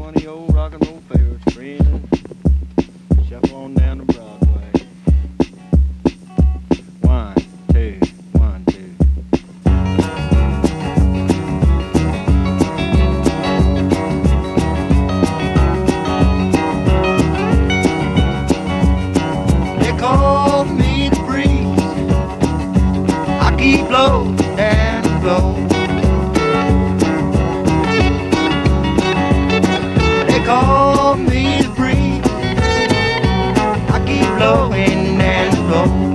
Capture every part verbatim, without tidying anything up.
one of your old rock and roll favorites, friend. Shuffle on down to Broadway. One, two, one, two. They call me the breeze. I keep blowing and blowing. They call me the breeze. I keep blowing and blowing.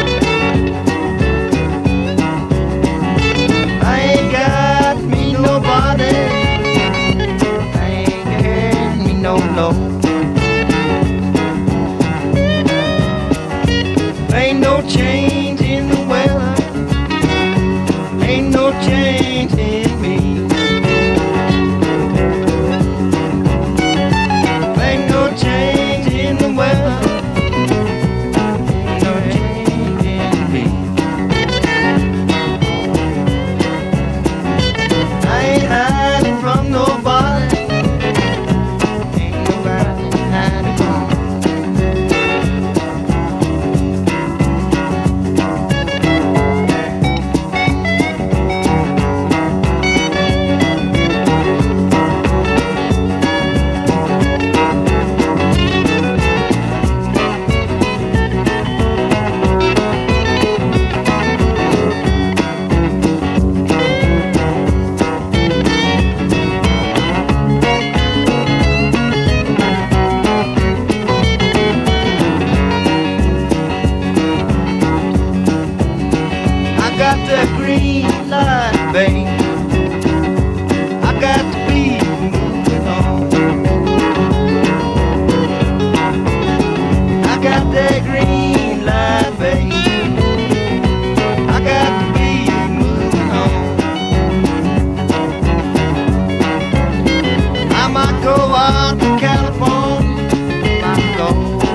I ain't got me nobody. I ain't got me no load. Ain't no change in the weather. Ain't no change in me. Ain't no change in the weather. Ain't no change in me. I ain't hiding from nobody. Ain't nobody hiding from me. I got that green light, babe. I got to be moving on. I got that green light, babe. I got to be moving on. I might go out to California. Might go